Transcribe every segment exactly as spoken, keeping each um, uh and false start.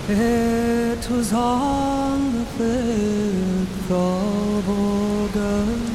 It was on the fifth of August,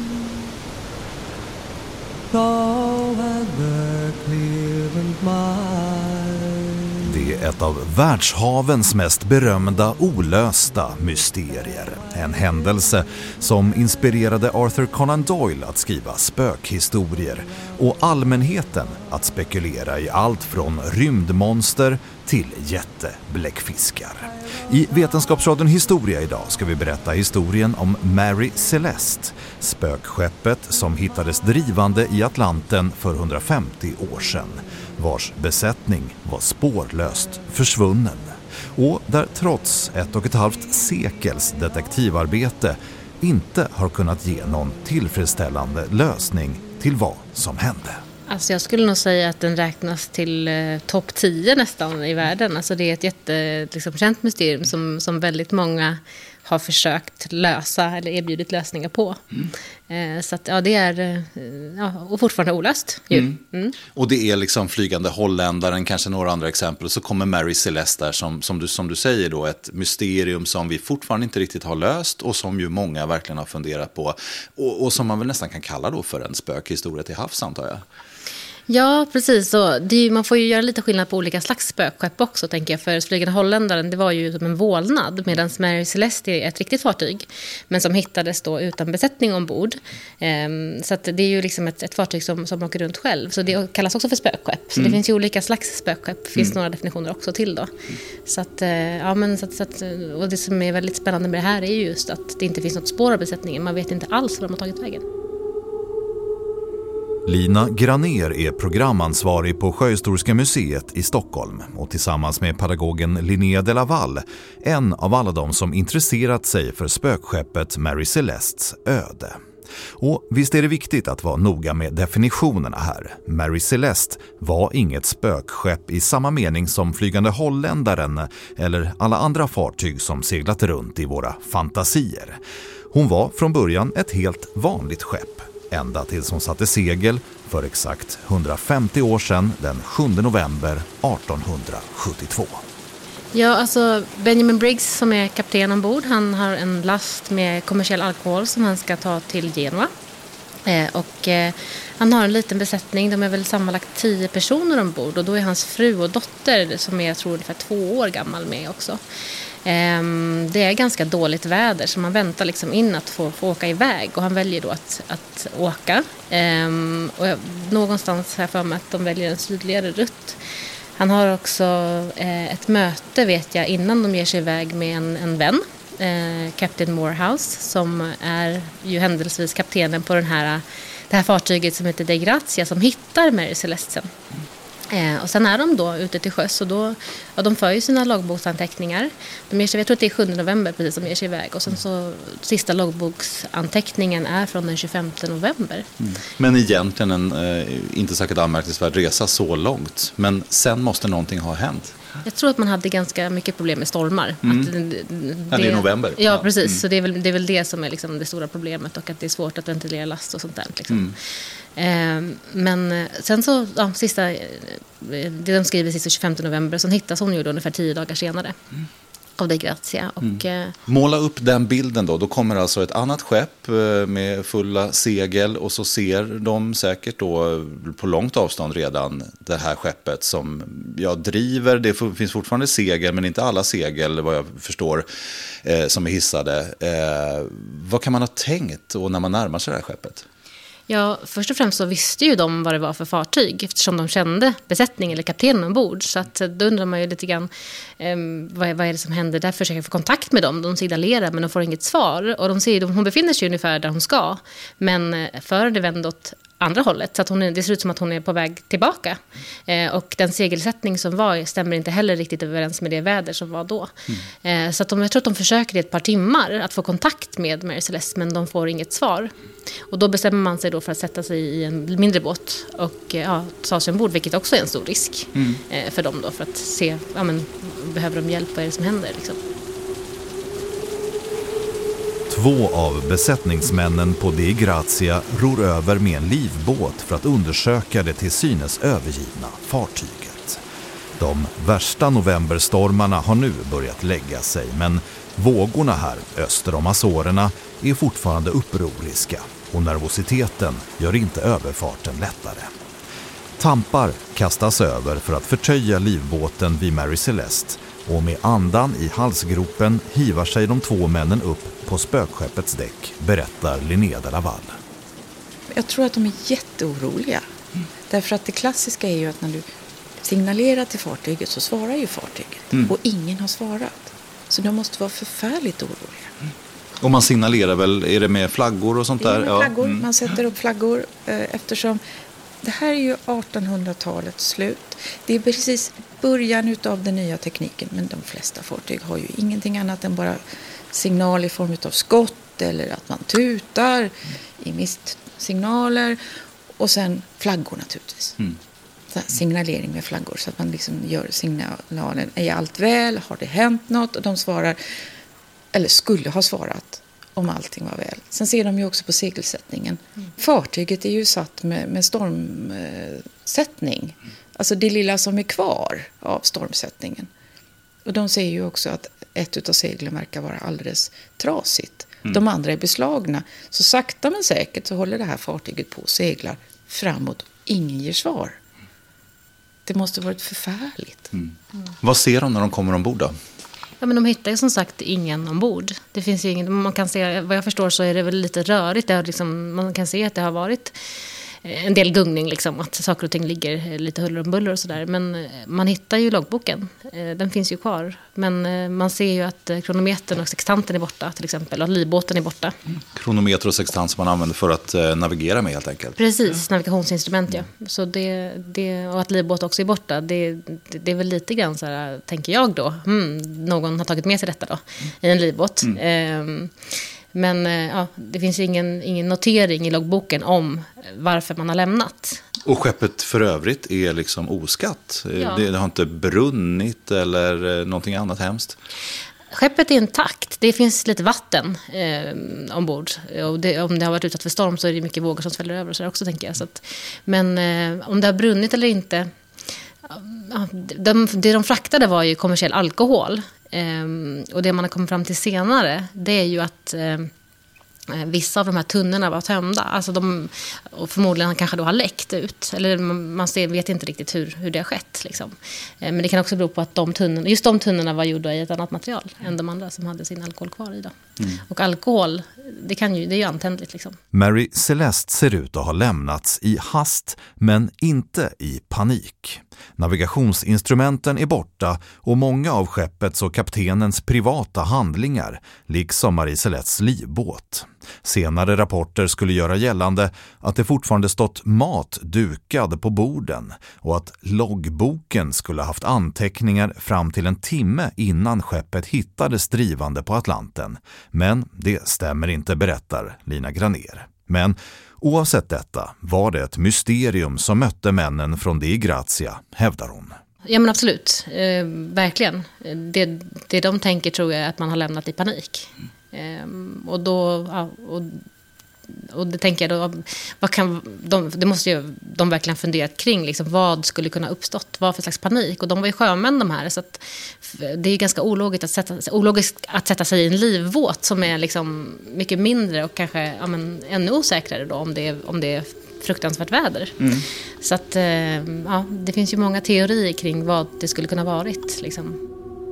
the weather clear and mild. Det är ett av världshavens mest berömda olösta mysterier. En händelse som inspirerade Arthur Conan Doyle att skriva spökhistorier och allmänheten att spekulera i allt från rymdmonster till jättebläckfiskar. I Vetenskapsradion Historia idag ska vi berätta historien om Mary Celeste, spökskeppet som hittades drivande i Atlanten för hundrafemtio år sedan, vars besättning var spårlöst försvunnen och där trots ett och ett halvt sekels detektivarbete inte har kunnat ge någon tillfredsställande lösning till vad som hände. Alltså jag skulle nog säga att den räknas till eh, topp tio nästan i världen. Alltså det är ett jättekänt liksom, mysterium som, som väldigt många har försökt lösa eller erbjudit lösningar på. Mm. Eh, så att, ja, det är eh, ja, och fortfarande olöst. Mm. Mm. Och det är liksom flygande holländaren, kanske några andra exempel. Och så kommer Mary Celeste där som, som, du, som du säger då, ett mysterium som vi fortfarande inte riktigt har löst och som ju många verkligen har funderat på. Och, och som man väl nästan kan kalla då för en spökhistoria till havs, antar jag. Ja, precis. Så det är, man får ju göra lite skillnad på olika slags spökskepp också, tänker jag. För flygande holländaren, det var ju som en vålnad, medan Mary Celeste är ett riktigt fartyg, men som hittades då utan besättning ombord. Um, så att det är ju liksom ett, ett fartyg som, som åker runt själv. Så det kallas också för spökskepp. Så mm. det finns ju olika slags spökskepp. Det finns mm. några definitioner också till då. Mm. Så att, ja, men så att, så att, och det som är väldigt spännande med det här är ju just att det inte finns något spår av besättningen. Man vet inte alls var de har tagit vägen. Lina Graner är programansvarig på Sjöhistoriska museet i Stockholm och tillsammans med pedagogen Linnea de Laval, en av alla de som intresserat sig för spökskeppet Mary Celestes öde. Och visst är det viktigt att vara noga med definitionerna här. Mary Celeste var inget spökskepp i samma mening som flygande holländaren eller alla andra fartyg som seglat runt i våra fantasier. Hon var från början ett helt vanligt skepp. Ända tills hon satte segel för exakt hundrafemtio år sedan den sjunde november artonhundrasjuttiotvå. Ja, alltså Benjamin Briggs som är kapten ombord, han har en last med kommersiell alkohol som han ska ta till Genua. Eh, och eh, han har en liten besättning, de är väl sammanlagt tio personer ombord och då är hans fru och dotter som är, jag tror, ungefär två år gammal med också. Det är ganska dåligt väder så man väntar liksom in att få, få åka iväg och han väljer då att, att åka. Och jag, någonstans här för mig att de väljer en sydligare rutt. Han har också ett möte, vet jag, innan de ger sig iväg med en, en vän, Captain Morehouse, som är ju händelsevis kaptenen på den här, det här fartyget som heter De Grazia som hittar Mary Celeste sen. Eh, och sen är de då ute till sjöss och då, ja, de för ju sina logboksanteckningar. De ger sig, jag tror att det är sjunde november precis som ger sig iväg. Och sen så sista logboksanteckningen är från den tjugofemte november. Mm. Men egentligen en eh, inte säkert anmärkningsvärd resa så långt. Men sen måste någonting ha hänt. Jag tror att man hade ganska mycket problem med stormar. Mm. Att det, det, ja, det är november. Ja, precis. Mm. Så det är, väl, det är väl det som är liksom det stora problemet och att det är svårt att ventilera last och sånt där. Liksom. Mm. Eh, men sen så, ja, sista, det de skriver sista tjugofemte november, så hittas hon ju då ungefär tio dagar senare. Mm. Av De Grazia. Och, mm. Måla upp den bilden då. Då kommer alltså ett annat skepp med fulla segel och så ser de säkert då på långt avstånd redan det här skeppet som jag driver. Det finns fortfarande segel men inte alla segel vad jag förstår eh, som är hissade. Eh, vad kan man ha tänkt och när man närmar sig det här skeppet? Ja, först och främst så visste ju de vad det var för fartyg eftersom de kände besättningen eller kaptenen ombord. Så att då undrar man ju lite grann eh, vad, är, vad är det som händer. Därför försöker jag få kontakt med dem. De signalerar men de får inget svar. Och de säger att hon befinner sig ungefär där hon ska. Men för det vänder åt andra hållet. Så att hon, det ser ut som att hon är på väg tillbaka. Eh, och den segelsättning som var stämmer inte heller riktigt överens med det väder som var då. Mm. Eh, så att de, jag tror att de försöker i ett par timmar att få kontakt med Mary Celeste men de får inget svar. Och då bestämmer man sig då för att sätta sig i en mindre båt och ja, ta sig ombord, vilket också är en stor risk mm. eh, för dem då för att se, ja, men, behöver de hjälp, vad är det som händer liksom. Två av besättningsmännen på De Grazia ror över med en livbåt för att undersöka det till synes övergivna fartyget. De värsta novemberstormarna har nu börjat lägga sig, men vågorna här öster om Azorerna är fortfarande upproriska och nervositeten gör inte överfarten lättare. Tampar kastas över för att förtöja livbåten vid Mary Celeste och med andan i halsgropen hivar sig de två männen upp på spökskeppets däck, berättar Linnea de Laval. Jag tror att de är jätteoroliga. Mm. Därför att det klassiska är ju att när du signalerar till fartyget så svarar ju fartyget. Mm. Och ingen har svarat. Så de måste vara förfärligt oroliga. Mm. Och man signalerar väl, är det med flaggor och sånt där? Det är med flaggor, ja. mm. Man sätter upp flaggor eh, eftersom det här är ju artonhundratalets slut. Det är precis början av den nya tekniken, men de flesta fartyg har ju ingenting annat än bara signal i form av skott eller att man tutar mm. i mistsignaler och sen flaggor naturligtvis. Mm. Signalering med flaggor så att man liksom gör signalen, är allt väl, har det hänt något? Och de svarar, eller skulle ha svarat om allting var väl. Sen ser de ju också på segelsättningen. Mm. Fartyget är ju satt med, med stormsättning. Mm. Alltså det lilla som är kvar av stormsättningen. Och de ser ju också att ett utav seglen verkar vara alldeles trasigt. Mm. De andra är beslagna. Så sakta men säkert så håller det här fartyget på och seglar framåt. Ingen ger svar. Det måste varit förfärligt. Mm. Mm. Vad ser de när de kommer ombord då? Ja, men de hittar ju som sagt ingen ombord. Det finns ju ingen, man kan se, vad jag förstår så är det väl lite rörigt. Det har liksom, man kan se att det har varit en del gungning, liksom, att saker och ting ligger lite huller och buller och sådär. Men man hittar ju loggboken, den finns ju kvar. Men man ser ju att kronometern och sextanten är borta till exempel, och livbåten är borta. Mm. Kronometer och sextant som man använder för att navigera med helt enkelt. Precis, navigationsinstrument, ja. Så det, det, och att livbåt också är borta, det, det, det är väl lite grann så här, tänker jag då. Hmm, någon har tagit med sig detta då, i en livbåt. Mm. Ehm, Men ja, det finns ingen, ingen notering i loggboken om varför man har lämnat. Och skeppet för övrigt är liksom oskatt. Ja. Det, det har inte brunnit eller någonting annat hemskt. Skeppet är intakt. Det finns lite vatten eh, ombord. Och det, om det har varit utsatt för storm så är det mycket vågor som sväller över och så också, tänker jag. Så att, men eh, om det har brunnit eller inte... Ja, de, det de fraktade var ju kommersiell alkohol. Um, och det man har kommit fram till senare, det är ju att um, vissa av de här tunnorna var tömda. Alltså de, och förmodligen kanske då har läckt ut. Eller man, man ser, vet inte riktigt hur, hur det har skett. Liksom. Um, men det kan också bero på att de tunnorna, just de tunnorna var gjorda i ett annat material än de andra som hade sin alkohol kvar i. Då. Mm. Och alkohol, det, kan ju, det är ju antändligt. Liksom. Mary Celeste ser ut att ha lämnats i hast, men inte i panik. Navigationsinstrumenten är borta och många av skeppets och kaptenens privata handlingar, liksom Marie Celestes livbåt. Senare rapporter skulle göra gällande att det fortfarande stått mat dukad på borden och att loggboken skulle haft anteckningar fram till en timme innan skeppet hittades drivande på Atlanten. Men det stämmer inte, berättar Lina Graner. Men oavsett detta var det ett mysterium som mötte männen från Dei Grazia, hävdar hon. Ja, men absolut. Eh, verkligen. Det, det de tänker tror jag är att man har lämnat i panik. Eh, och då... Ja, och, och det tänker jag då, vad kan de, det måste ju de verkligen funderat kring, liksom, vad skulle kunna uppstått, vad för slags panik, och de var ju sjömän de här, så att det är ganska ologiskt att sätta, ologiskt att sätta sig i en livbåt som är liksom mycket mindre och kanske ja, men, ännu osäkrare då om det är, om det är fruktansvärt väder. Mm. Så att ja, det finns ju många teorier kring vad det skulle kunna varit liksom.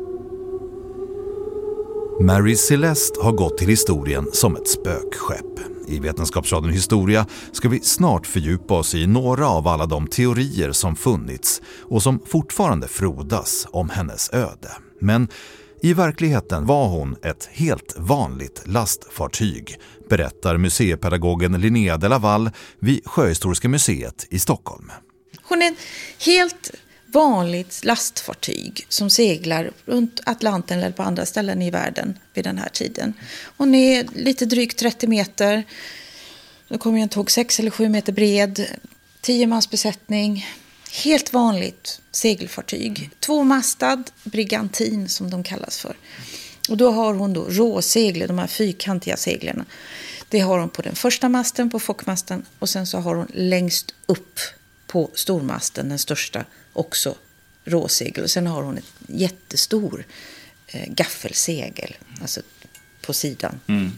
Mary Celeste har gått till historien som ett spökskepp. I Vetenskapsradion Historia ska vi snart fördjupa oss i några av alla de teorier som funnits och som fortfarande frodas om hennes öde. Men i verkligheten var hon ett helt vanligt lastfartyg, berättar museipedagogen Linnea de Laval vid Sjöhistoriska museet i Stockholm. Hon är helt vanligt lastfartyg som seglar runt Atlanten eller på andra ställen i världen vid den här tiden. Hon är lite drygt trettio meter. Då kommer en tåg sex eller sju meter bred. tio mans besättning. Helt vanligt segelfartyg. Tvåmastad brigantin som de kallas för. Och då har hon då råsegler, de här fyrkantiga seglerna. Det har hon på den första masten, på fockmasten, och sen så har hon längst upp på stormasten, den största, också råsegel och sen har hon ett jättestor eh, gaffelsegel, alltså på sidan. Mm.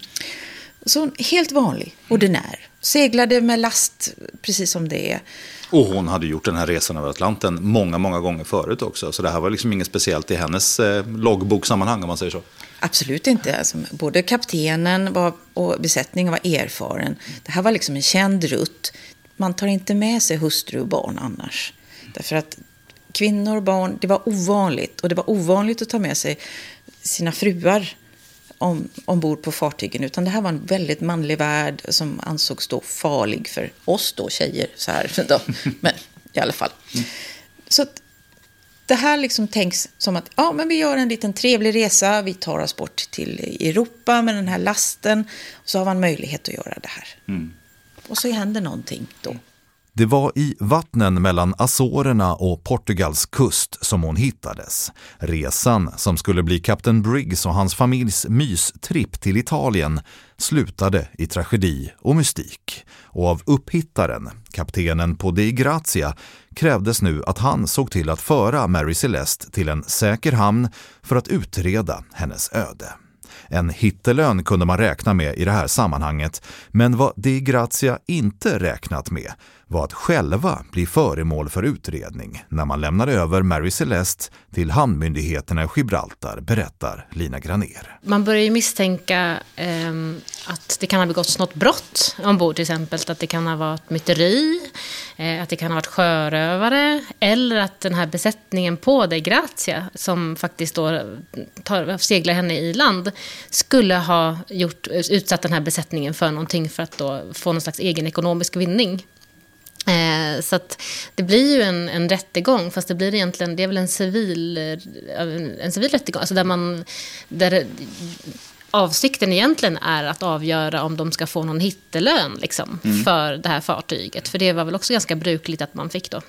Så helt vanlig, ordinär. Seglade med last, precis som det är. Och hon hade gjort den här resan över Atlanten många, många gånger förut också. Så det här var liksom inget speciellt i hennes eh, loggboksammanhang, om man säger så. Absolut inte. Alltså, både kaptenen var, och besättningen var erfaren. Det här var liksom en känd rutt. Man tar inte med sig hustru och barn annars. Därför att kvinnor och barn, det var ovanligt. Och det var ovanligt att ta med sig sina fruar om, ombord på fartygen. Utan det här var en väldigt manlig värld som ansågs då farlig för oss då, tjejer. Så här, då. Men i alla fall. Så att det här liksom tänks som att ja, men vi gör en liten trevlig resa. Vi tar oss bort till Europa med den här lasten. Och så har man möjlighet att göra det här. Mm. Och så händer någonting då. Det var i vattnen mellan Azorerna och Portugals kust som hon hittades. Resan, som skulle bli kapten Briggs och hans familjs mystripp till Italien, slutade i tragedi och mystik. Och av upphittaren, kaptenen på Dei Grazia, krävdes nu att han såg till att föra Mary Celeste till en säker hamn för att utreda hennes öde. En hittelön kunde man räkna med i det här sammanhanget, men vad Dei Grazia inte räknat med var att själva bli föremål för utredning när man lämnade över Mary Celeste till hamnmyndigheterna i Gibraltar, berättar Lina Graner. Man börjar ju misstänka eh, att det kan ha begåtts något brott ombord, till exempel att det kan ha varit myteri, eh, att det kan ha varit sjörövare, eller att den här besättningen på Dei Grazia, som faktiskt då tar, seglar henne i land, skulle ha gjort, utsatt den här besättningen för någonting för att då få någon slags egen ekonomisk vinning. Eh, så att det blir ju en, en rättegång, fast det blir egentligen, det är väl en civil, en civil rättegång, alltså där man, där avsikten egentligen är att avgöra om de ska få någon hittelön liksom, mm. för det här fartyget, för det var väl också ganska brukligt att man fick då.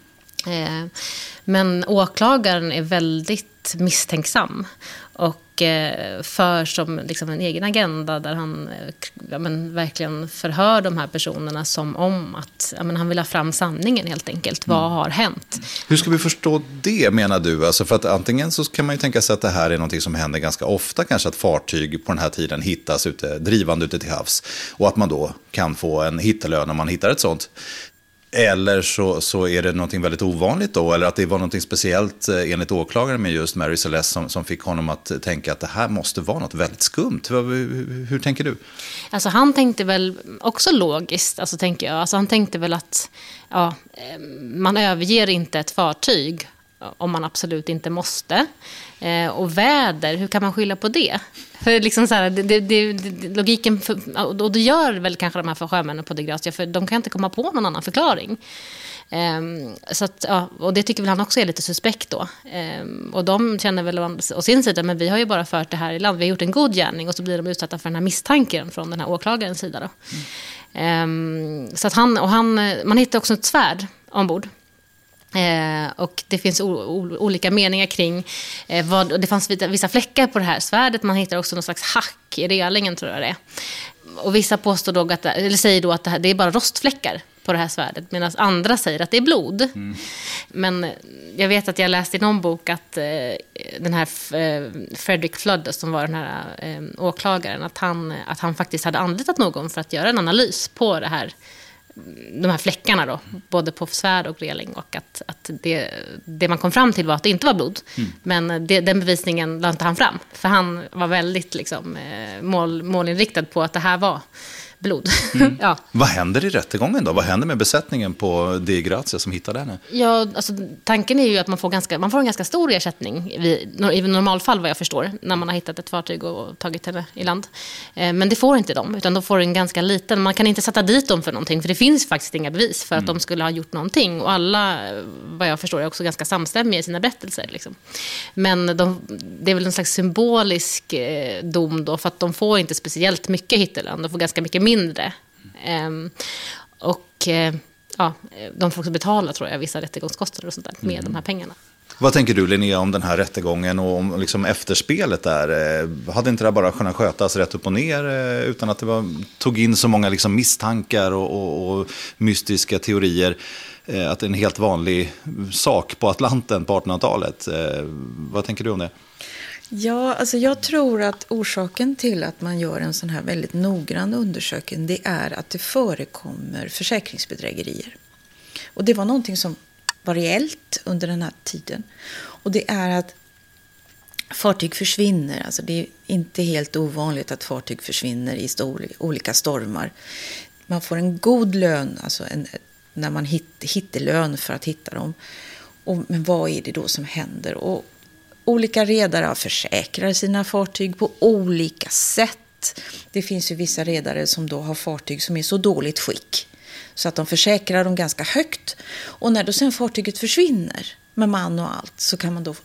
Eh, men åklagaren är väldigt misstänksam och eh, för som liksom en egen agenda där han eh, ja, men, verkligen förhör de här personerna som om att ja, men, han vill ha fram sanningen helt enkelt. Mm. Vad har hänt? Hur ska vi förstå det, menar du? Alltså, för att antingen så kan man ju tänka sig att det här är något som händer ganska ofta, kanske att fartyg på den här tiden hittas ute, drivande ute till havs, och att man då kan få en hittelön om man hittar ett sånt. Eller så, så är det något väldigt ovanligt då, eller att det var något speciellt enligt åklagaren med just Mary Celeste som, som fick honom att tänka att det här måste vara något väldigt skumt. Hur, hur, hur tänker du? Alltså han tänkte väl också logiskt, alltså tänker jag. Alltså han tänkte väl att ja, man överger inte ett fartyg om man absolut inte måste. Eh, och väder, hur kan man skylla på det? För liksom så här, det, det, det, logiken, för, och det gör väl kanske de här för sjömännen på Dei Grazia, för de kan inte komma på någon annan förklaring. Eh, så att, ja, och det tycker väl han också är lite suspekt då. Eh, och de känner väl å sin sida, men vi har ju bara fört det här i land, vi har gjort en god gärning, och så blir de utsatta för den här misstanken från den här åklagarens sida då. Mm. Eh, så att han, och han, man hittar också ett svärd ombord. Eh, och det finns o- o- olika meningar kring eh, vad, och det fanns vissa fläckar på det här svärdet. Man hittar också någon slags hack i relingen, tror jag det är. Och vissa påstår då att, eller säger då att det, här, det är bara rostfläckar på det här svärdet, medan andra säger att det är blod. Mm. Men jag vet att jag läste i någon bok att eh, den här eh, Frederick Flood, som var den här eh, åklagaren, att han, att han faktiskt hade anlitat någon för att göra en analys på det här, de här fläckarna då, både på svärd och reling, och att, att det, det man kom fram till var att det inte var blod. Mm. Men det, den bevisningen lade inte han fram, för han var väldigt liksom, mål, målinriktad på att det här var blod. Mm. Ja. Vad händer i rättegången då? Vad händer med besättningen på Dei Grazia som hittade henne? Ja, alltså, tanken är ju att man får, ganska, man får en ganska stor ersättning vid, i normalfall, vad jag förstår, när man har hittat ett fartyg och tagit henne i land. Eh, men det får inte de, utan de får en ganska liten. Man kan inte sätta dit dem för någonting, för det finns faktiskt inga bevis för att mm. de skulle ha gjort någonting. Och alla, vad jag förstår, är också ganska samstämmiga i sina berättelser. Liksom. Men de, det är väl en slags symbolisk eh, dom då, för att de får inte speciellt mycket hittelön. De får ganska mycket mindre. Um, och uh, ja, de får också betala, tror jag, vissa rättegångskostnader och sånt där med mm. de här pengarna. Vad tänker du, Linnea, om den här rättegången och om liksom efterspelet där? Hade inte det bara kunnat skötas rätt upp och ner utan att det var, tog in så många liksom misstankar och, och, och mystiska teorier? Att det är en helt vanlig sak på Atlanten på artonhundratalet. Vad tänker du om det? Ja, alltså jag tror att orsaken till att man gör en sån här väldigt noggrann undersökning, det är att det förekommer försäkringsbedrägerier. Och det var någonting som var reellt under den här tiden. Och det är att fartyg försvinner. Alltså det är inte helt ovanligt att fartyg försvinner i stor, olika stormar. Man får en god lön, alltså en, när man hit, hittar lön för att hitta dem. Och, men vad är det då som händer? Och olika redare försäkrar sina fartyg på olika sätt. Det finns ju vissa redare som då har fartyg som är så dåligt skick så att de försäkrar dem ganska högt. Och när då sen fartyget försvinner med man och allt så kan man då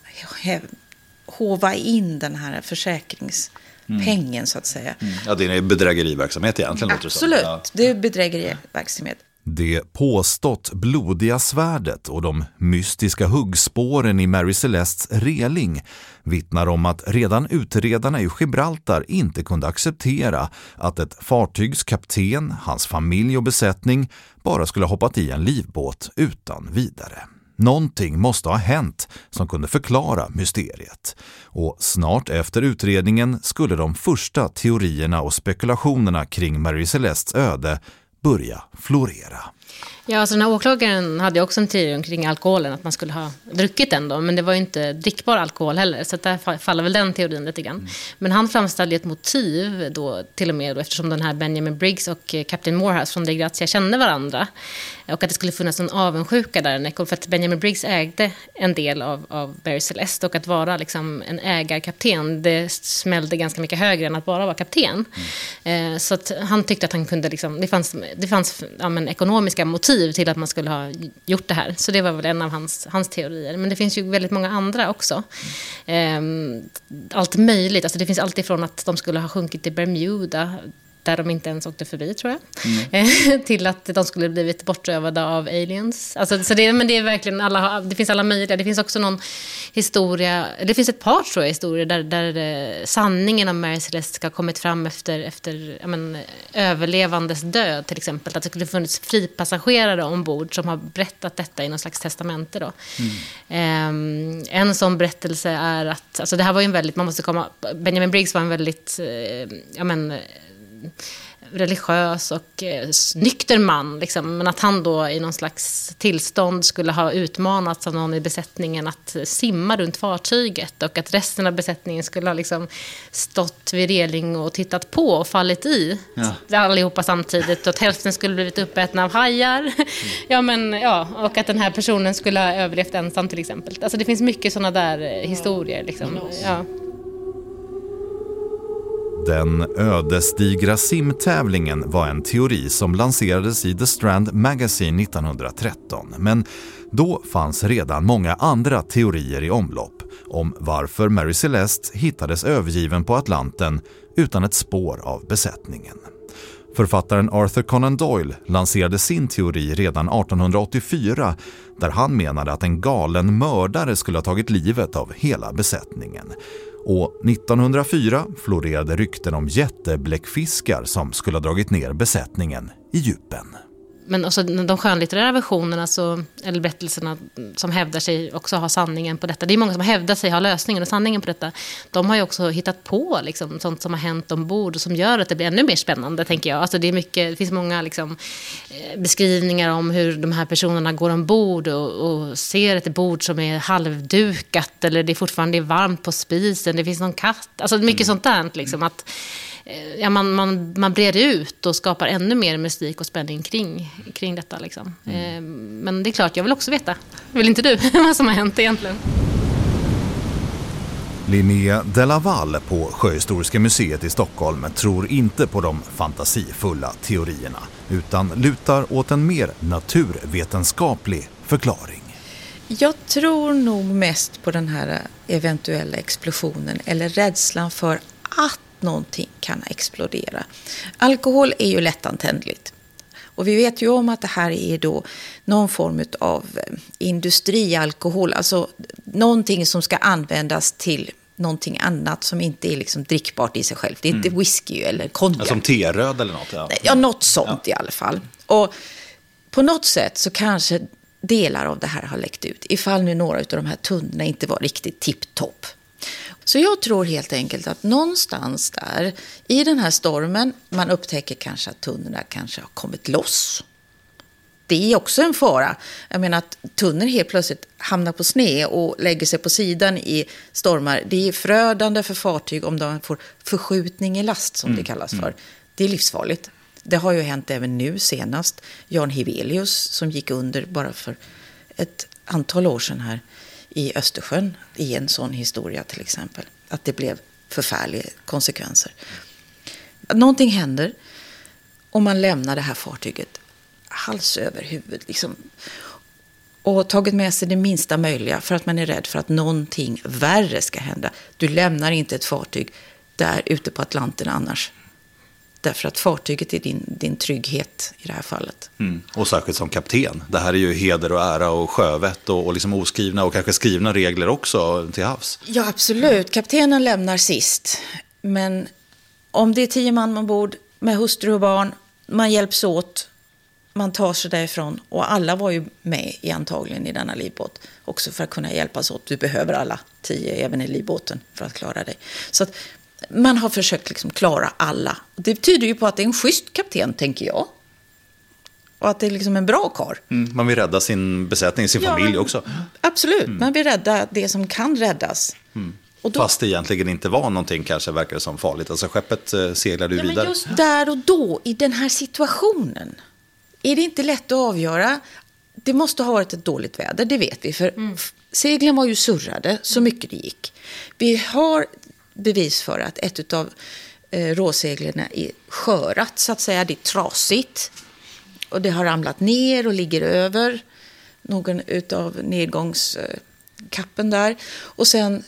hova in den här försäkringspengen mm. så att säga. Mm. Ja, det är bedrägeriverksamhet egentligen. Absolut, ja. Det är bedrägeriverksamhet. Det påstått blodiga svärdet och de mystiska huggspåren i Mary Celestes reling vittnar om att redan utredarna i Gibraltar inte kunde acceptera att ett fartygs kapten, hans familj och besättning bara skulle ha hoppat i en livbåt utan vidare. Någonting måste ha hänt som kunde förklara mysteriet. Och snart efter utredningen skulle de första teorierna och spekulationerna kring Mary Celestes öde börja florera. Ja, alltså den här åklagaren hade också en teori kring alkoholen, att man skulle ha druckit den då, men det var ju inte drickbar alkohol heller, så där faller väl den teorin lite grann. Mm. Men han framställde ett motiv då, till och med då, eftersom den här Benjamin Briggs och Captain Morehouse från De Grazia kände varandra, och att det skulle finnas en avundsjuka där, för att Benjamin Briggs ägde en del av, av Mary Celeste, och att vara liksom en ägarkapten, det smällde ganska mycket högre än att bara vara kapten. Mm. Eh, så att han tyckte att han kunde liksom, det fanns, det fanns ja, men, ekonomiska motiv till att man skulle ha gjort det här. Så det var väl en av hans, hans teorier. Men det finns ju väldigt många andra också. Mm. Allt möjligt. Alltså det finns allt ifrån att de skulle ha sjunkit till Bermuda, där de inte ens åkte förbi, tror jag. Mm. Till att de skulle blivit bortrövade av aliens. Alltså, så det, men det är verkligen alla, det finns alla möjliga. Det finns också någon historia, det finns ett par, tror jag, historier där, där sanningen om Mary Celeste ska ha kommit fram efter, efter ja, men, överlevandes död, till exempel. Att det skulle funnits fripassagerare ombord som har berättat detta i någon slags testamente då. Mm. Um, en sån berättelse är att, alltså det här var ju en väldigt, man måste komma, Benjamin Briggs var en väldigt, uh, ja men, religiös och eh, nykter man liksom. Men att han då i någon slags tillstånd skulle ha utmanats av någon i besättningen att simma runt fartyget, och att resten av besättningen skulle ha liksom stått vid reling och tittat på och fallit i ja. allihopa samtidigt, och att hälften skulle blivit uppätna av hajar. Mm. ja, men, ja, och att den här personen skulle ha överlevt ensam, till exempel. Alltså det finns mycket sådana där eh, historier liksom. Ja. Den ödesdigra simtävlingen var en teori som lanserades i The Strand Magazine nittonhundratretton. Men då fanns redan många andra teorier i omlopp om varför Mary Celeste hittades övergiven på Atlanten utan ett spår av besättningen. Författaren Arthur Conan Doyle lanserade sin teori redan artonhundraåttiofyra, där han menade att en galen mördare skulle ha tagit livet av hela besättningen. Och nittonhundrafyra florerade rykten om jättebläckfiskar som skulle ha dragit ner besättningen i djupen. Men också de skönlitterära versionerna, så, eller berättelserna som hävdar sig också ha sanningen på detta. Det är många som hävdar sig ha lösningen och sanningen på detta. De har ju också hittat på liksom, sånt som har hänt ombord och som gör att det blir ännu mer spännande, tänker jag. Alltså, det, är mycket, det finns många liksom, beskrivningar om hur de här personerna går ombord och, och ser ett bord som är halvdukat, eller det är fortfarande varmt på spisen, det finns någon katt. Alltså mycket mm. sånt där, liksom, att ja, man, man, man breder ut och skapar ännu mer mystik och spänning kring, kring detta. Liksom. Mm. Eh, men det är klart, jag vill också veta. Vill inte du vad som har hänt egentligen? Linnea de Laval på Sjöhistoriska museet i Stockholm tror inte på de fantasifulla teorierna, utan lutar åt en mer naturvetenskaplig förklaring. Jag tror nog mest på den här eventuella explosionen, eller rädslan för att någonting kan explodera. Alkohol är ju lättantändligt. Och vi vet ju om att det här är då någon form av industrialkohol, alltså någonting som ska användas till någonting annat som inte är liksom drickbart i sig själv. Det är mm. inte whisky eller konjak. Ja, som teröd eller något. Ja, ja något sånt ja. I alla fall. Och på något sätt så kanske delar av det här har läckt ut. Ifall nu några av de här tunnorna inte var riktigt tipptopp. Så jag tror helt enkelt att någonstans där i den här stormen man upptäcker kanske att tunnorna kanske har kommit loss. Det är också en fara. Jag menar att tunnor helt plötsligt hamnar på sned och lägger sig på sidan i stormar. Det är förödande för fartyg om de får förskjutning i last som mm. det kallas för. Det är livsfarligt. Det har ju hänt även nu senast. Jan Hevelius som gick under bara för ett antal år sedan här i Östersjön i en sån historia till exempel. Att det blev förfärliga konsekvenser. Någonting händer och man lämnar det här fartyget hals över huvud liksom, och tagit med sig det minsta möjliga för att man är rädd för att någonting värre ska hända. Du lämnar inte ett fartyg där ute på Atlanten annars. Därför att fartyget är din, din trygghet i det här fallet. Mm. Och särskilt som kapten. Det här är ju heder och ära och sjövett och, och liksom oskrivna och kanske skrivna regler också till havs. Ja, absolut. Kaptenen lämnar sist. Men om det är tio man ombord med hustru och barn, man hjälps åt, man tar sig därifrån. Och alla var ju med i antagligen i denna livbåt. Också för att kunna hjälpas åt. Du behöver alla tio även i livbåten för att klara dig. Så att man har försökt liksom klara alla. Det betyder ju på att det är en schysst kapten, tänker jag. Och att det är liksom en bra karl. Mm, man vill rädda sin besättning, sin ja, familj också. Absolut, mm. man vill rädda det som kan räddas. Mm. Och då, fast det egentligen inte var någonting kanske verkar som farligt. Alltså skeppet eh, seglade ju ja, vidare. Men just där och då, i den här situationen, är det inte lätt att avgöra. Det måste ha varit ett dåligt väder, det vet vi. För mm. seglen var ju surrade så mycket det gick. Vi har bevis för att ett av eh, råseglerna är skörat så att säga, det är trasigt och det har ramlat ner och ligger över någon utav nedgångskappen där och sen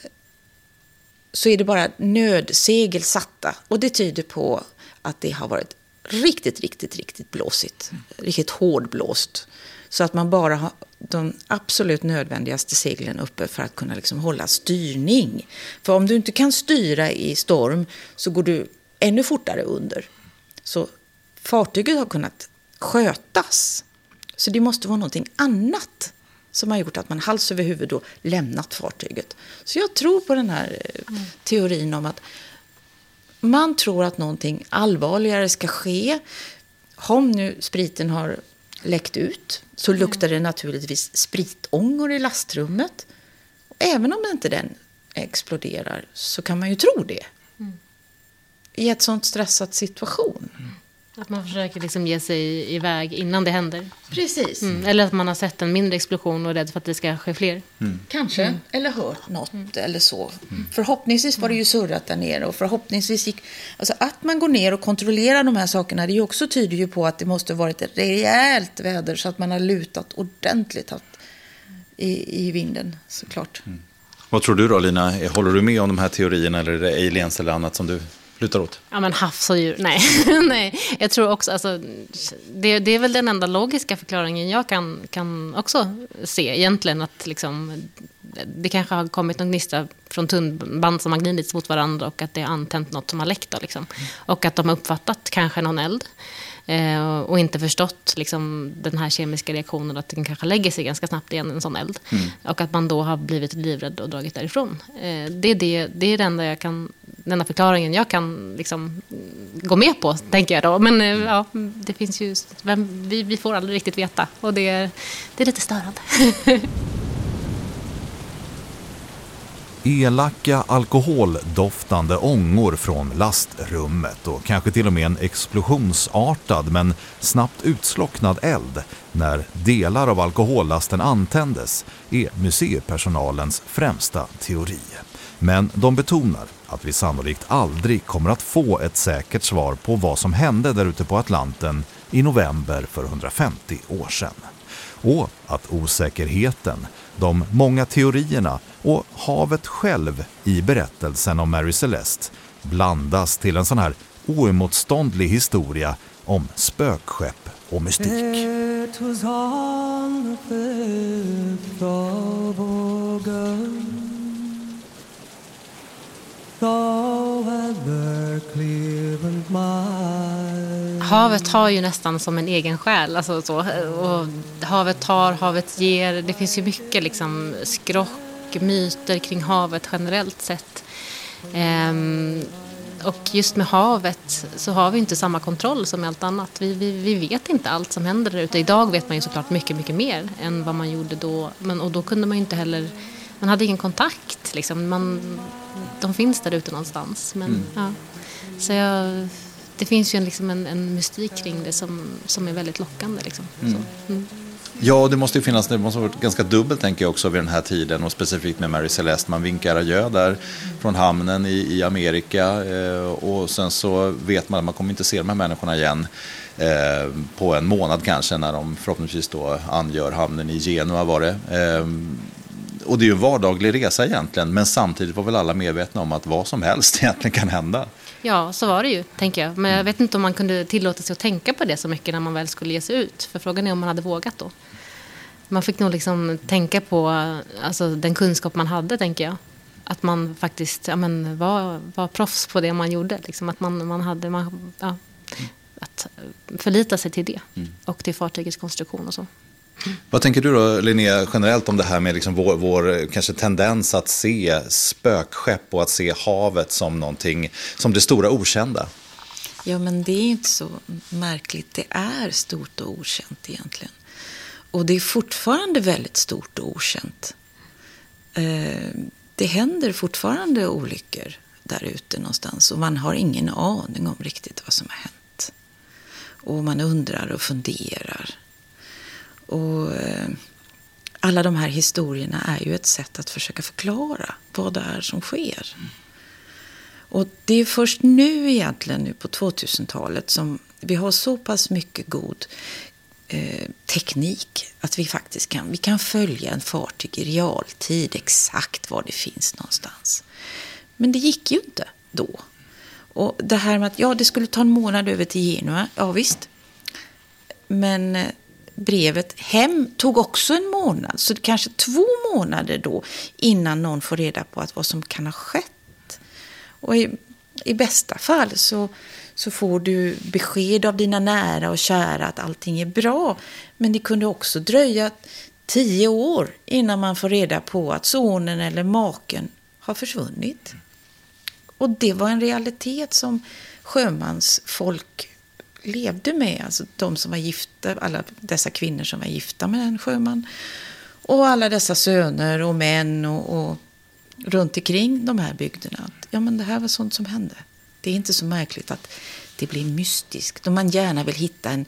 så är det bara nödsegel satta och det tyder på att det har varit riktigt, riktigt, riktigt blåsigt, riktigt hårdblåst så att man bara har de absolut nödvändigaste seglen uppe för att kunna liksom hålla styrning. För om du inte kan styra i storm så går du ännu fortare under. Så fartyget har kunnat skötas. Så det måste vara någonting annat som har gjort att man hals över huvud då lämnat fartyget. Så jag tror på den här mm. teorin om att man tror att någonting allvarligare ska ske. Om nu spriten har läckt ut så luktar det naturligtvis spritångor i lastrummet. Även om inte den exploderar så kan man ju tro det. Mm. I ett sånt stressat situation. Mm. Att man försöker liksom ge sig iväg innan det händer. Precis. Mm. Eller att man har sett en mindre explosion och är rädd för att det ska ske fler. Mm. Kanske. Mm. Eller hört något mm. eller så. Mm. Förhoppningsvis var det ju surrat där nere. Och förhoppningsvis gick... Alltså att man går ner och kontrollerar de här sakerna. Det är ju också tyder ju på att det måste varit ett rejält väder. Så att man har lutat ordentligt i, i vinden såklart. Mm. Vad tror du då Lina? Håller du med om de här teorierna? Eller är det aliens eller annat som du... lutar åt? Ja, men havs och djur, nej. nej. Jag tror också, alltså, det, det är väl den enda logiska förklaringen jag kan, kan också se egentligen, att liksom, det kanske har kommit någon gnista från tunnband som har glidits mot varandra och att det har antänt något som har läckt då, liksom. Och att de har uppfattat kanske någon eld eh, och inte förstått liksom, den här kemiska reaktionen, att den kanske lägger sig ganska snabbt igen, en sån eld. Mm. Och att man då har blivit livrädd och dragit därifrån. Eh, det, är det, det är det enda jag kan, den enda förklaringen jag kan liksom gå med på, tänker jag då. Men eh, ja, det finns ju, vem, vi, vi får aldrig riktigt veta. Och det är, det är lite störande. Elaka, alkoholdoftande ångor från lastrummet och kanske till och med en explosionsartad men snabbt utslocknad eld när delar av alkohollasten antändes är museipersonalens främsta teori. Men de betonar att vi sannolikt aldrig kommer att få ett säkert svar på vad som hände där ute på Atlanten i november för hundrafemtio år sedan. Och att osäkerheten, de många teorierna och havet själv i berättelsen om Mary Celeste blandas till en sån här oemotståndlig historia om spökskepp och mystik. It was on the fifth of August, the weather clear and mild. Havet har ju nästan som en egen själ. Alltså så. Och havet tar, havet ger. Det finns ju mycket liksom skrock, myter kring havet generellt sett. Ehm, och just med havet så har vi inte samma kontroll som med allt annat. Vi, vi, vi vet inte allt som händer där ute. Idag vet man ju såklart mycket, mycket mer än vad man gjorde då. Men, och då kunde man ju inte heller... Man hade ingen kontakt. Liksom. Man, de finns där ute någonstans. Men, mm. ja. Så jag, det finns ju en, liksom en, en mystik kring det som, som är väldigt lockande. Liksom. Mm. Så, mm. Ja, det måste ju finnas, det måste ha varit ganska dubbelt tänker jag också vid den här tiden och specifikt med Mary Celeste. Man vinkar adjö där mm. från hamnen i, i Amerika eh, och sen så vet man att man kommer inte se de här människorna igen eh, på en månad kanske när de förhoppningsvis då angör hamnen i Genua var det. Eh, och det är ju en vardaglig resa egentligen, men samtidigt var väl alla medvetna om att vad som helst egentligen kan hända. Ja, så var det ju, tänker jag. Men jag vet inte om man kunde tillåta sig att tänka på det så mycket när man väl skulle ge sig ut. För frågan är om man hade vågat då. Man fick nog liksom tänka på alltså, den kunskap man hade, tänker jag. Att man faktiskt ja, men, var, var proffs på det man gjorde. Liksom. Att man, man hade... Man, ja, att förlita sig till det. Mm. Och till fartygets konstruktion och så. Vad tänker du då, Linnea, generellt om det här med liksom vår, vår kanske tendens att se spökskepp och att se havet som någonting, som det stora okända? Ja, men det är inte så märkligt. Det är stort och okänt egentligen. Och det är fortfarande väldigt stort och okänt. Eh, det händer fortfarande olyckor där ute någonstans och man har ingen aning om riktigt vad som har hänt. Och man undrar och funderar. Och eh, alla de här historierna är ju ett sätt att försöka förklara vad det är som sker. Mm. Och det är först nu egentligen, nu på tvåtusentalet, som vi har så pass mycket god eh, teknik att vi faktiskt kan, vi kan följa en fartyg i realtid exakt var det finns någonstans. Men det gick ju inte då. Och det här med att ja, det skulle ta en månad över till Genua, ja visst. Men... Eh, brevet hem tog också en månad. Så det kanske två månader då innan någon får reda på att vad som kan ha skett. Och i, i bästa fall så, så får du besked av dina nära och kära att allting är bra. Men det kunde också dröja tio år innan man får reda på att sonen eller maken har försvunnit. Och det var en realitet som sjömansfolk levde med, alltså de som var gifta, alla dessa kvinnor som var gifta med en sjöman och alla dessa söner och män och, och runt omkring de här bygderna. Att, ja, men det här var sånt som hände. Det är inte så märkligt att det blir mystiskt. Om man gärna vill hitta en,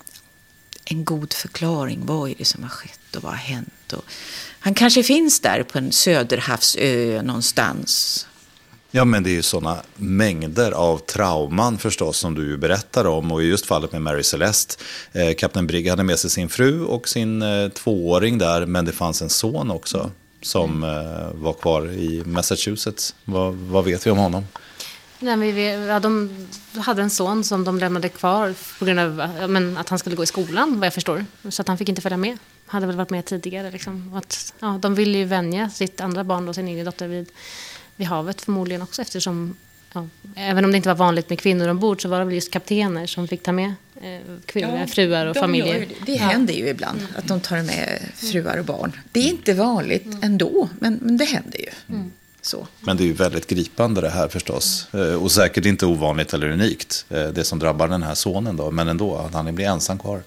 en god förklaring. Vad är det som har skett och vad har hänt? Och han kanske finns där på en söderhavsö någonstans. Ja, men det är ju sådana mängder av trauman förstås som du berättar om. Och i just fallet med Mary Celeste, eh, Kapten Brigg hade med sig sin fru och sin eh, tvååring där. Men det fanns en son också som eh, var kvar i Massachusetts. Vad, vad vet vi om honom? Nej, vi, ja, de hade en son som de lämnade kvar på grund av ja, men, att han skulle gå i skolan, vad jag förstår. Så att han fick inte följa med. Hade väl varit med tidigare. Liksom. Att, ja, de ville ju vänja sitt andra barn och sin egen dotter vid... vid havet förmodligen också eftersom ja, även om det inte var vanligt med kvinnor ombord så var det väl just kaptener som fick ta med eh, kvinnor, ja, fruar och familjer. Det, det ja. händer ju ibland mm. att de tar med fruar och barn. Det är inte vanligt mm. ändå, men, men det händer ju. Mm. Så. Men det är ju väldigt gripande det här förstås. Mm. Och säkert inte ovanligt eller unikt det som drabbar den här sonen då. Men ändå, att han blir ensam kvar.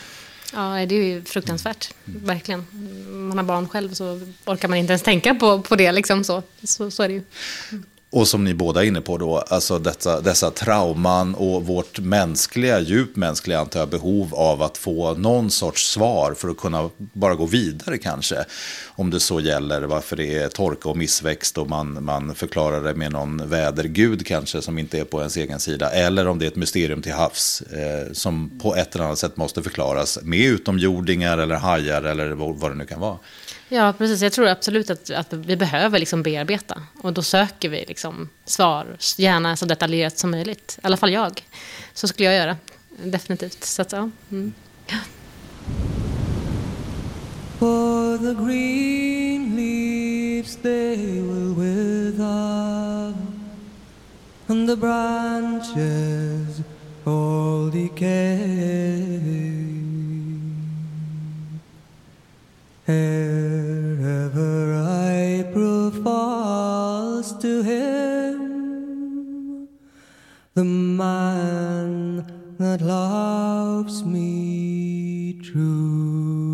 Ja, det är ju fruktansvärt, mm. verkligen. Man har barn själv så orkar man inte ens tänka på, på det, liksom så. Så, så är det ju. Mm. Och som ni båda är inne på då, alltså dessa, dessa trauman och vårt mänskliga, djupt mänskliga antar jag, behov av att få någon sorts svar för att kunna bara gå vidare kanske. Om det så gäller varför det är torka och missväxt och man, man förklarar det med någon vädergud kanske som inte är på ens egen sida. Eller om det är ett mysterium till havs eh, som på ett eller annat sätt måste förklaras med utomjordingar eller hajar eller vad, vad det nu kan vara. Ja, precis. Jag tror absolut att, att vi behöver liksom bearbeta. Och då söker vi liksom svar, gärna så detaljerat som möjligt. I alla fall jag. Så skulle jag göra. definitivt. Så att, ja. Mm. For the green leaves they will wither, and the branches all decay. Ever April falls to him, the man that loves me true.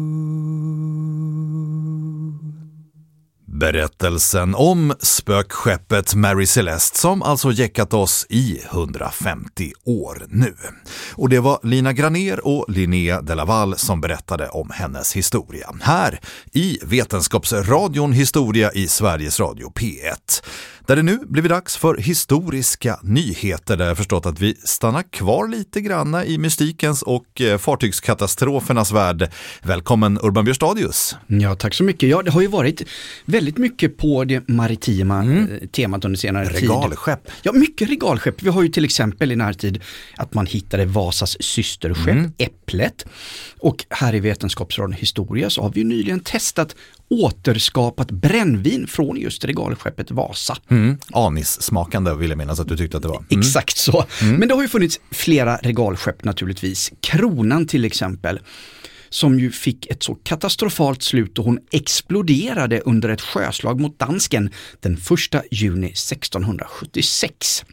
Berättelsen om spökskeppet Mary Celeste som alltså gäckat oss i hundrafemtio år nu. Och det var Lina Graner och Linnea de Laval som berättade om hennes historia. Här i Vetenskapsradion Historia i Sveriges Radio P ett. Där det nu blivit dags för historiska nyheter där jag förstått att vi stannar kvar lite granna i mystikens och fartygskatastrofernas värld. Välkommen Urban Björstadius. Ja, tack så mycket. Ja, det har ju varit väldigt mycket på det maritima mm. temat under senare tid. Regalskepp. Ja, mycket regalskepp. Vi har ju till exempel i närtid att man hittade Vasas systerskepp, mm. Äpplet. Och här i Vetenskapsradion Historia så har vi ju nyligen testat återskapat brännvin från just regalskeppet Vasa. Mm. Anis-smakande vill jag minnas att du tyckte att det var. Mm. Exakt så. Mm. Men det har ju funnits flera regalskepp naturligtvis. Kronan till exempel, som ju fick ett så katastrofalt slut och hon exploderade under ett sjöslag mot dansken den första juni sextonhundrasjuttiosex.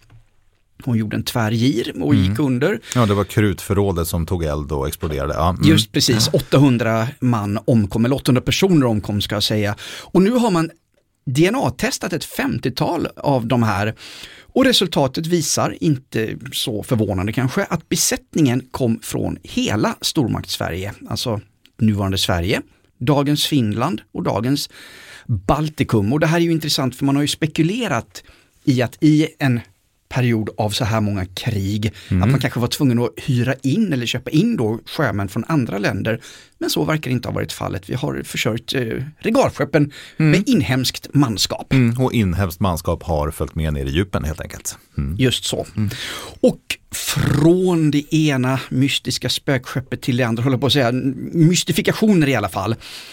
Hon gjorde en tvärgir och gick mm. under. Ja, det var krutförrådet som tog eld och exploderade. Ja. Mm. Just precis, åttahundra man omkom, eller åttahundra personer omkom ska jag säga. Och nu har man D N A-testat ett femtiotal av de här. Och resultatet visar, inte så förvånande kanske, att besättningen kom från hela stormakt-Sverige. Alltså nuvarande Sverige, dagens Finland och dagens Baltikum. Och det här är ju intressant för man har ju spekulerat i att i en period av så här många krig mm. att man kanske var tvungen att hyra in eller köpa in då sjömän från andra länder. Men så verkar det inte ha varit fallet. Vi har försökt eh, regalskeppen mm. med inhemskt manskap. Mm. Och inhemskt manskap har följt med ner i djupen helt enkelt. Mm. Just så. Mm. Och från det ena mystiska spökskeppet till det andra, håller på att säga mystifikationer i alla fall.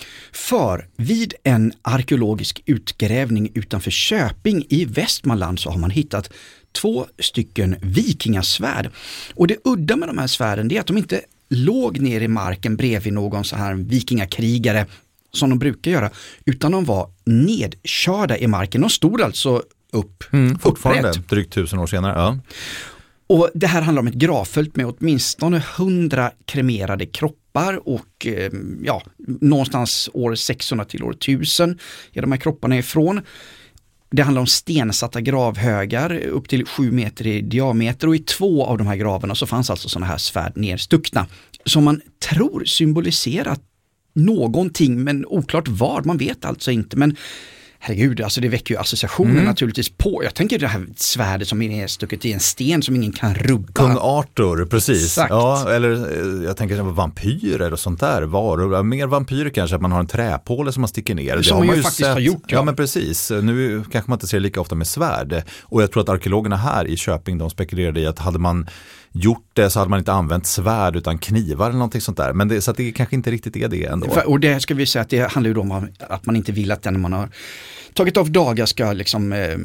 För vid en arkeologisk utgrävning utanför Köping i Västmanland så har man hittat två stycken vikingasvärd. Och det udda med de här svärden är att de inte låg ner i marken bredvid någon så här vikingakrigare som de brukar göra, utan de var nedkörda i marken. De stod alltså upp mm, fortfarande, upprätt. Drygt tusen år senare. Ja. Och det här handlar om ett gravfält med åtminstone hundra kremerade kroppar och ja, någonstans år sexhundra till år tusen är de här kropparna ifrån. Det handlar om stensatta gravhögar upp till sju meter i diameter och i två av de här gravarna så fanns alltså sådana här svärd nedstuckna som man tror symboliserat någonting men oklart vad, man vet alltså inte, men herregud, alltså det väcker ju associationer mm. naturligtvis på. Jag tänker det här svärdet som är stucket i en sten som ingen kan rubba. Kung Arthur, precis. Exakt. Ja, eller jag tänker vampyrer och sånt där. Varor. Mer vampyrer kanske, att man har en träpåle som man sticker ner. Som det har man man ju ju faktiskt sett. har gjort. Ja. ja, men precis. Nu kanske man inte ser lika ofta med svärd. Och jag tror att arkeologerna här i Köping, de spekulerade i att hade man gjort det så hade man inte använt svärd utan knivar eller någonting sånt där. Men det, så att det kanske inte riktigt är det ändå. För, och det ska vi säga att det handlar ju om att man inte vill att den man har tagit av dagar ska liksom eh,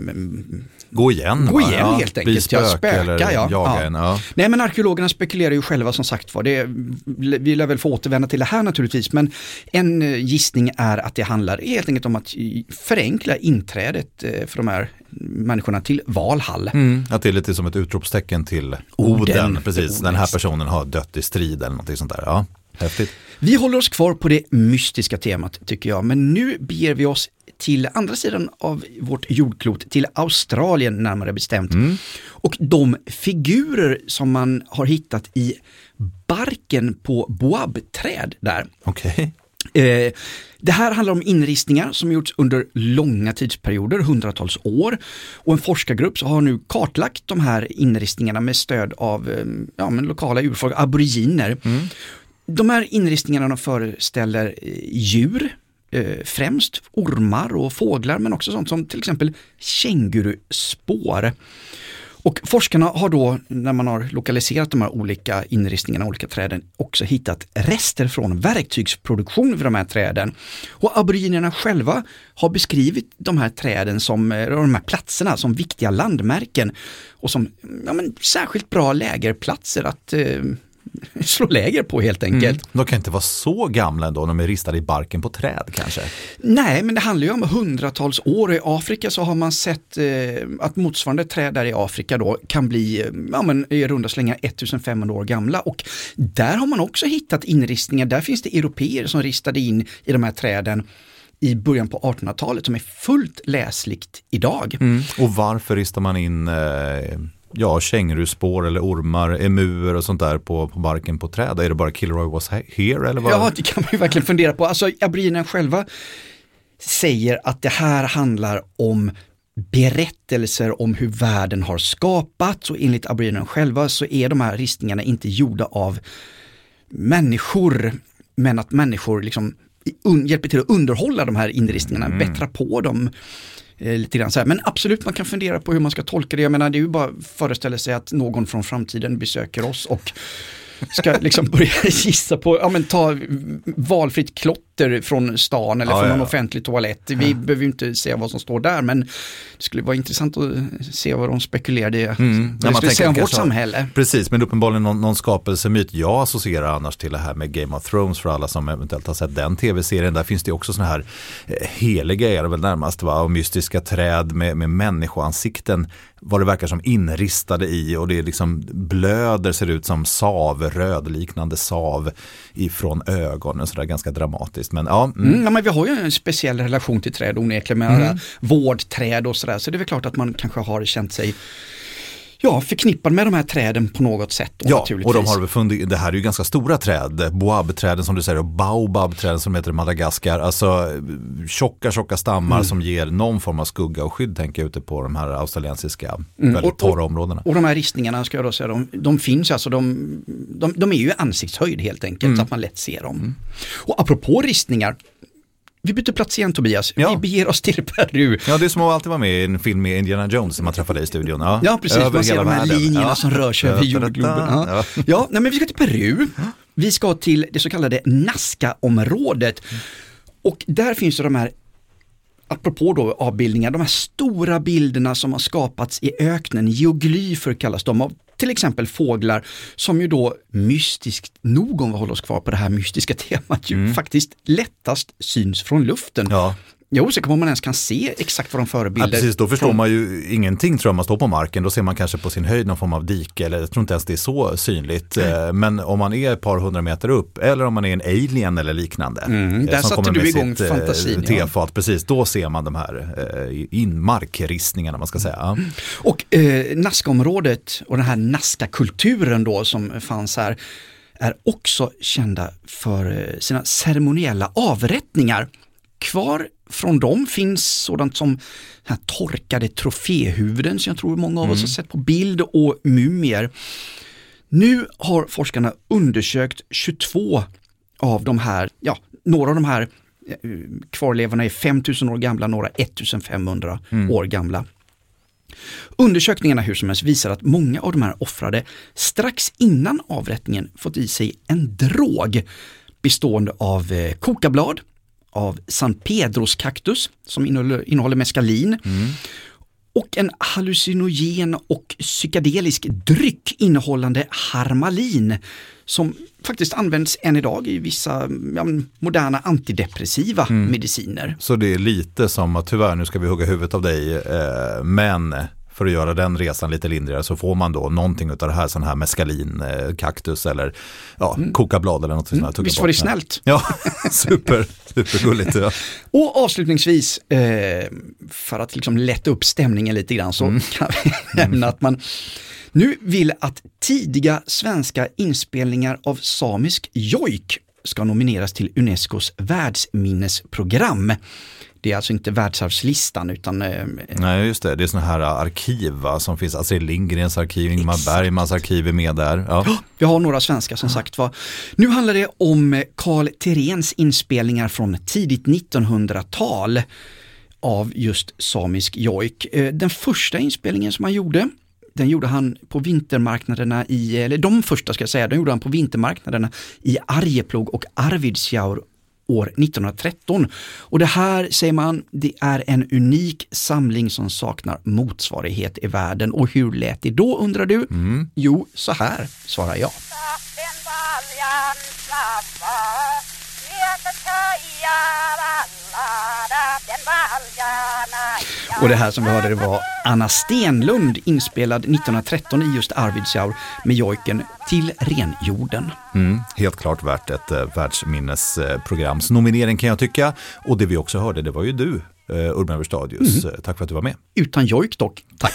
gå igen. Gå igen ja, helt enkelt. Spök, ja, spöka, eller ja. jaga ja. en. Ja. Nej, men arkeologerna spekulerar ju själva som sagt var. Det, vi lär väl få återvända till det här naturligtvis. Men en gissning är att det handlar helt enkelt om att förenkla inträdet för de här människorna till Valhall. Mm, att det är lite som ett utropstecken till Oden. Oden precis, Oden. Den här personen har dött i strid eller någonting sånt där. Ja, häftigt. Vi håller oss kvar på det mystiska temat tycker jag. Men nu beger vi oss till andra sidan av vårt jordklot, till Australien närmare bestämt. Mm. Och de figurer som man har hittat i barken på boabträd där. Okej. Okay. Eh, det här handlar om inristningar som gjorts under långa tidsperioder, hundratals år. Och en forskargrupp så har nu kartlagt de här inristningarna med stöd av ja, men lokala urfolk, aboriginer. Mm. De här inristningarna föreställer djur, främst ormar och fåglar, men också sånt som till exempel känguruspår. Och forskarna har då, när man har lokaliserat de här olika inristningarna, olika träden, också hittat rester från verktygsproduktion vid de här träden. Och aboriginerna själva har beskrivit de här träden som, de här platserna som viktiga landmärken och som ja, men, särskilt bra lägerplatser att eh, slå läger på helt enkelt. Mm. De kan inte vara så gamla ändå, de är ristade i barken på träd kanske? Nej, men det handlar ju om hundratals år. I Afrika så har man sett eh, att motsvarande träd där i Afrika då kan bli ja, men, i runda slängar femtonhundra år gamla, och där har man också hittat inristningar. Där finns det europeer som ristade in i de här träden i början på artonhundratalet som är fullt läsligt idag. Mm. Och varför ristar man in eh... ja, känguruspår eller ormar, emuer och sånt där på, på barken på träd? Är det bara Kilroy was here? Eller vad? Ja, det kan man ju verkligen fundera på. Alltså, aboriginerna själva säger att det här handlar om berättelser om hur världen har skapats, och enligt aboriginerna själva så är de här ristningarna inte gjorda av människor, men att människor liksom un- hjälper till att underhålla de här inristningarna, mm. bättra på dem. Lite grann så här. Men absolut, man kan fundera på hur man ska tolka det. Jag menar, det är ju bara att föreställa sig att någon från framtiden besöker oss och ska liksom börja gissa på, ja men ta valfritt klotter från stan eller ja, från ja, någon ja. offentlig toalett. Vi ja. behöver ju inte se vad som står där, men det skulle vara intressant att se vad de spekulerade. Mm. Det skulle säga om vårt samhälle. Precis, men uppenbarligen någon, någon skapelsemyt. Jag associerar annars till det här med Game of Thrones, för alla som eventuellt har sett den tv-serien. Där finns det också såna här eh, heliga är det väl närmast, va? Och mystiska träd med, med människoansikten, vad det verkar som inristade i, och det är liksom blöder, ser ut som sav, rödliknande sav ifrån ögonen, så där ganska dramatiskt. Men ja, mm. Mm, ja, men vi har ju en speciell relation till träd onekligen med mm. vårdträd och sådär, så det är väl klart att man kanske har känt sig ja, förknippad med de här träden på något sätt. Ja, naturligtvis. Och de har befunnit, det här är ju ganska stora träd, boabträden som du säger, och baobabträden som heter Madagaskar, alltså tjocka, tjocka stammar mm. som ger någon form av skugga och skydd, tänker jag, ute på de här australiensiska mm. väldigt torra områdena. Och, och de här ristningarna, ska jag då säga, de, de finns alltså, de, de, de är ju ansiktshöjd helt enkelt, mm. så att man lätt ser dem. Mm. Och apropå ristningar, vi byter plats igen, Tobias. Ja. Vi beger oss till Peru. Ja, det är som att alltid vara med i en film med Indiana Jones som man träffade i studion. Ja, ja precis. Över man ser de här världen. linjerna ja. som rör sig över jordgloben. Ja. Ja. ja, nej, men vi ska till Peru. Vi ska till det så kallade Nazca-området. Och där finns det de här, apropå då avbildningar, de här stora bilderna som har skapats i öknen. Geoglyfer kallas de, av till exempel fåglar som ju då mystiskt nog, om vi håller oss kvar på det här mystiska temat, ju mm. faktiskt lättast syns från luften. Ja. Jag är osäker på om man ens kan se exakt vad de förebilder. Ja, precis, då förstår från... man ju ingenting, tror jag, man står på marken. Då ser man kanske på sin höjd någon form av dike, eller jag tror inte ens det är så synligt. Mm. Men om man är ett par hundra meter upp, eller om man är en alien eller liknande. Mm, där satte du igång sitt, fantasin. Tefat, ja. Precis, då ser man de här eh, inmarkristningarna, man ska säga. Mm. Och eh, Nazca-området och den här Nazca-kulturen då som fanns här är också kända för sina ceremoniella avrättningar. Kvar från dem finns sådant som här torkade troféhuvuden som jag tror många av mm. oss har sett på bild, och mumier. Nu har forskarna undersökt tjugotvå av de här, ja, några av de här kvarlevorna är fem tusen år gamla, några femtonhundra mm. år gamla. Undersökningarna hur som helst visar att många av de här offrade strax innan avrättningen fått i sig en drog bestående av eh, kokablad, av San Pedros kaktus som innehåller, innehåller meskalin mm. och en hallucinogen och psykedelisk dryck innehållande harmalin som faktiskt används än idag i vissa ja, moderna antidepressiva mm. mediciner. Så det är lite som att tyvärr, nu ska vi hugga huvudet av dig, eh, men för att göra den resan lite lindrigare så får man då någonting av det här, sån här meskalin, eh, kaktus eller ja, mm. kokablad eller något mm. sånt. Visst var det snällt? Ja, super, supergulligt. Ja. Och avslutningsvis, eh, för att liksom lätta upp stämningen lite grann, så mm. kan vi nämna att man nu vill att tidiga svenska inspelningar av samisk jojk ska nomineras till Unescos världsminnesprogram. Det är alltså inte världsarvslistan utan... Eh, Nej, just det. Det är såna här arkiv, va, som finns. Astrid Lindgrens arkiv, Ingmar Bergmans arkiv är med där. Ja. Oh, vi har några svenska som ja. sagt var. Nu handlar det om Carl Therens inspelningar från tidigt nittonhundratal av just samisk jojk. Den första inspelningen som han gjorde Den gjorde han på vintermarknaderna i, eller de första ska jag säga, den gjorde han på vintermarknaderna i Arjeplog och Arvidsjaur år nittonhundratretton. Och det här, säger man, det är en unik samling som saknar motsvarighet i världen. Och hur lät det då, undrar du? Mm. Jo, så här svarar jag. Och det här som vi hörde, det var Anna Stenlund, inspelad nittonhundratretton i just Arvidsjaur med jojken Till renjorden. Mm, helt klart värt ett eh, världsminnesprograms nominering kan jag tycka. Och det vi också hörde, det var ju du, eh, Urban Verstadius. Mm. Tack för att du var med. Utan jojk dock, tack.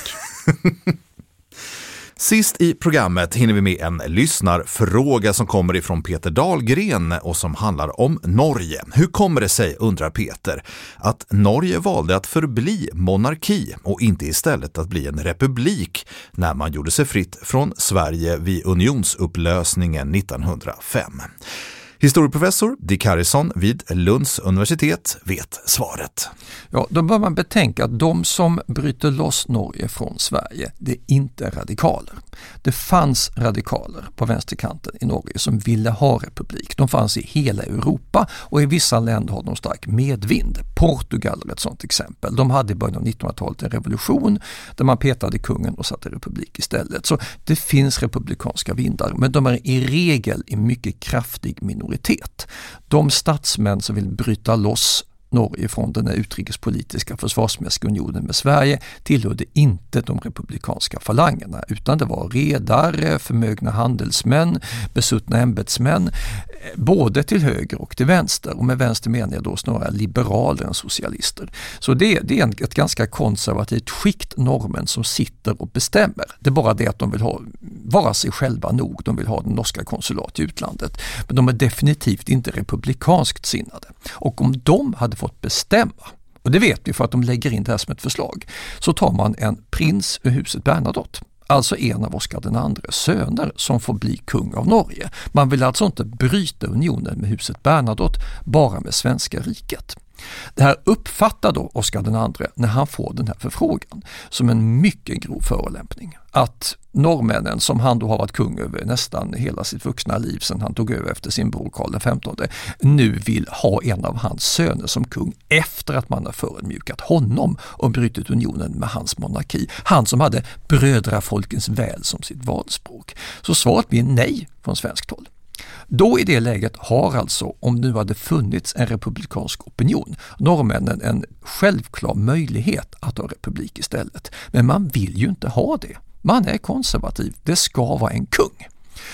Sist i programmet hinner vi med en lyssnarfråga som kommer ifrån Peter Dahlgren och som handlar om Norge. Hur kommer det sig, undrar Peter, att Norge valde att förbli monarki och inte istället att bli en republik när man gjorde sig fritt från Sverige vid unionsupplösningen nittonhundrafem? Historieprofessor Dick Harrison vid Lunds universitet vet svaret. Ja, då bör man betänka att de som bryter loss Norge från Sverige, det är inte radikaler. Det fanns radikaler på vänsterkanten i Norge som ville ha republik. De fanns i hela Europa och i vissa länder har de stark medvind. Portugal är ett sådant exempel. De hade i början av nittonhundratalet en revolution där man petade kungen och satte republik istället. Så det finns republikanska vindar, men de är i regel i mycket kraftig minoritet. De statsmän som vill bryta loss Norge från den här utrikespolitiska försvarsmässiga unionen med Sverige tillhörde inte de republikanska falangerna, utan det var redare, förmögna handelsmän, besuttna ämbetsmän, både till höger och till vänster, och med vänster menar jag då snarare liberaler än socialister. Så det, det är ett ganska konservativt skikt norrmän som sitter och bestämmer. Det är bara det att de vill ha, vara sig själva nog, de vill ha den norska konsulat i utlandet, men de är definitivt inte republikanskt sinnade. Och om de hade fått bestämma, och det vet vi för att de lägger in det här som ett förslag, så tar man en prins ur huset Bernadotte, alltså en av Oscar den andres söner, som får bli kung av Norge. Man vill alltså inte bryta unionen med huset Bernadotte, bara med svenska riket. Det här uppfattar då Oscar den andre när han får den här förfrågan som en mycket grov förolämpning. Att norrmännen, som han då har varit kung över nästan hela sitt vuxna liv sedan han tog över efter sin bror Karl den femtonde, nu vill ha en av hans söner som kung efter att man har förödmjukat honom och brutit unionen med hans monarki. Han som hade brödrafolkens väl som sitt valspråk. Så svaret blir nej från svenskt håll. Då i det läget har alltså, om nu hade funnits en republikansk opinion, norrmännen en självklar möjlighet att ha republik istället. Men man vill ju inte ha det. Man är konservativ. Det ska vara en kung.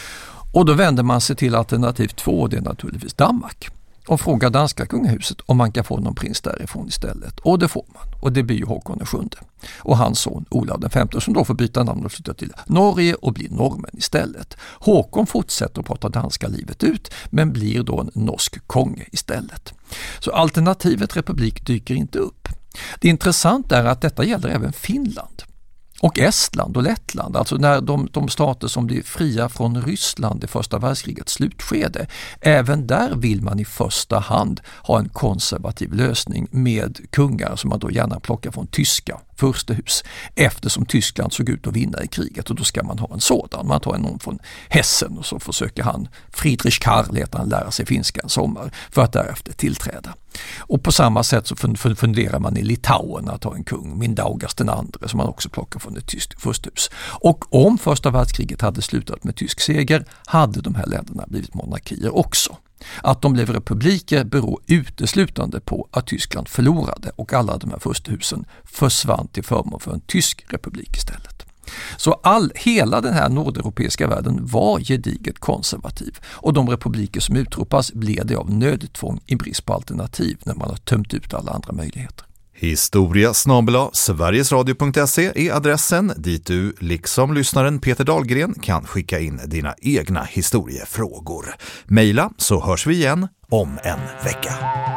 Och då vänder man sig till alternativ två, det är naturligtvis Danmark. Och frågar danska kungahuset om man kan få någon prins därifrån istället. Och det får man. Och det blir ju Håkon den sjunde. Och hans son Olav den femte som då får byta namn och flytta till Norge och blir norrmän istället. Håkon fortsätter att prata danska livet ut, men blir då en norsk konge istället. Så alternativet republik dyker inte upp. Det intressanta är att detta gäller även Finland. Och Estland och Lettland, alltså när de, de stater som blir fria från Ryssland i första världskrigets slutskede, även där vill man i första hand ha en konservativ lösning med kungar som man då gärna plockar från tyska furstehus, eftersom Tyskland såg ut att vinna i kriget, och då ska man ha en sådan. Man tar någon från Hessen och så försöker han, Friedrich Karl heter han, lära sig finska en sommar för att därefter tillträda. Och på samma sätt så funderar man i Litauen att ha en kung, Mindaugas den andre, som man också plockar från ett tyskt furstehus. Och om första världskriget hade slutat med tysk seger hade de här länderna blivit monarkier också. Att de blev republiker beror uteslutande på att Tyskland förlorade och alla de här furstehusen försvann till förmån för en tysk republik istället. Så all, hela den här nordeuropeiska världen var gediget konservativ, och de republiker som utropas blev det av nödtvång i brist på alternativ när man har tömt ut alla andra möjligheter. Historia snabel-a sverigesradio punkt se är adressen dit du, liksom lyssnaren Peter Dahlgren, kan skicka in dina egna historiefrågor. Maila så hörs vi igen om en vecka.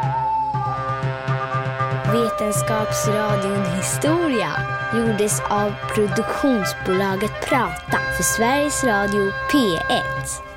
Vetenskapsradion Historia gjordes av produktionsbolaget Prata för Sveriges Radio P ett.